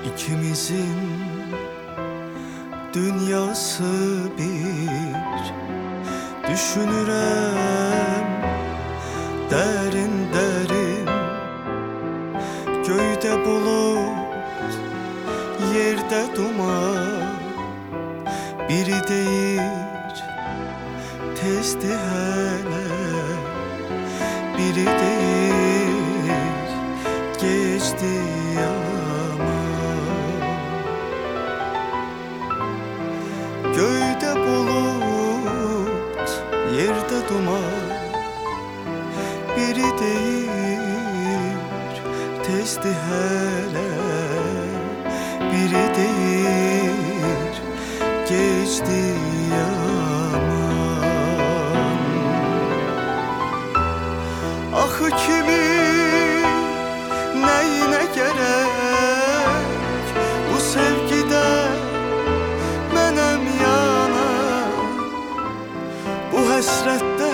İkimizin dünyası bir, düşünürem derin derin. Göyde bulut, yerde duman, biri deyir tezdi hele, biri deyir geçti yaman. Göyde bulut, yerde duman, biri deyir tezdi hele, biri deyir geçti yaman. Axı kimi neyine gerek bu sevgide mənim yana, bu həsrətdə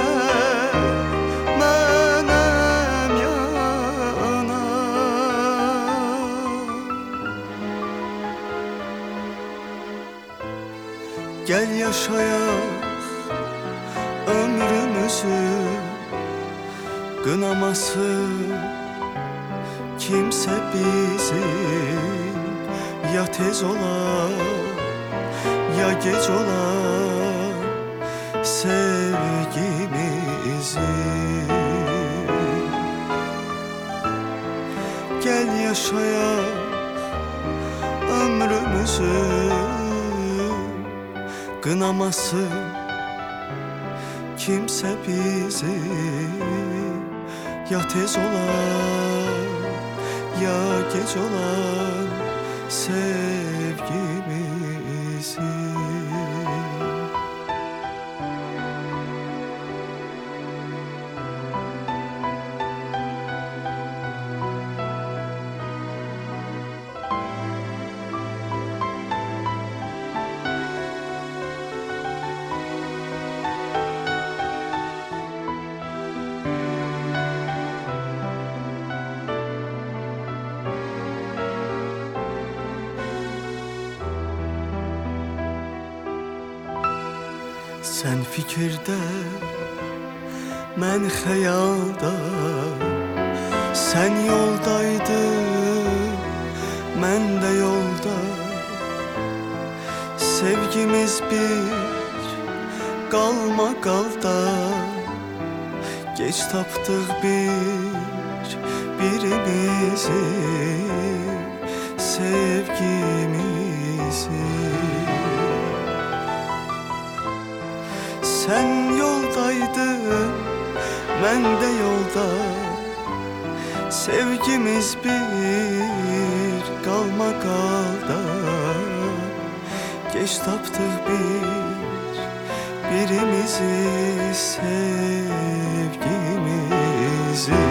mənim yana. Gel yaşayaq ömrümüzü, qınamasın kimsə bizi. Ya tez olar, ya geç olar sevgimizi. Gel yaşayaq ömrümüzü, qınamasın kimsə bizi. Ya tez olar, ya geç olar sevgimizi. Sen fikirdə, mən xəyalda, sen yoldaydın, mən də yolda. Sevgimiz bir, qalma qalda, geç tapdıq birimizi, sevgimizi. Sen yoldaydın, mən də yolda. Sevgimiz bir, qalma qalda, geç tapdıq birimizi, sevgimizi.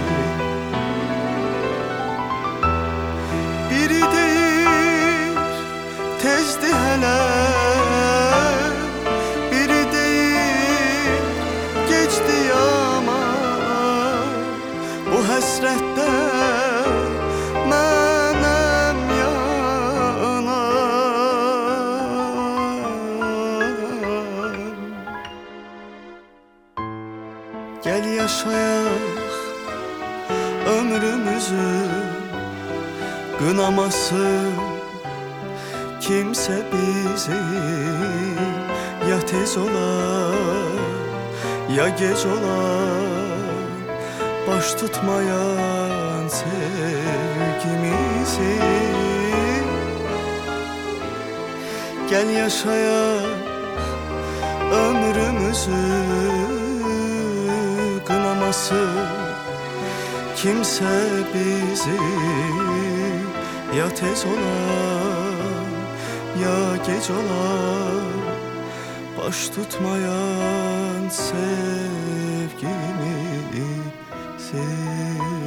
Biri deyir tezdi hələ, həsrətdə mənim yana. Gel yaşayaq ömrümüzü, qınamasın kimsə bizi. Ya tez olar, ya geç olar baş tutmayan sevgimizi. Gel yaşayaq ömrümüzü, qınamasın kimsə bizi. Ya tez olar, ya geç olar baş tutmayan sevgimizi.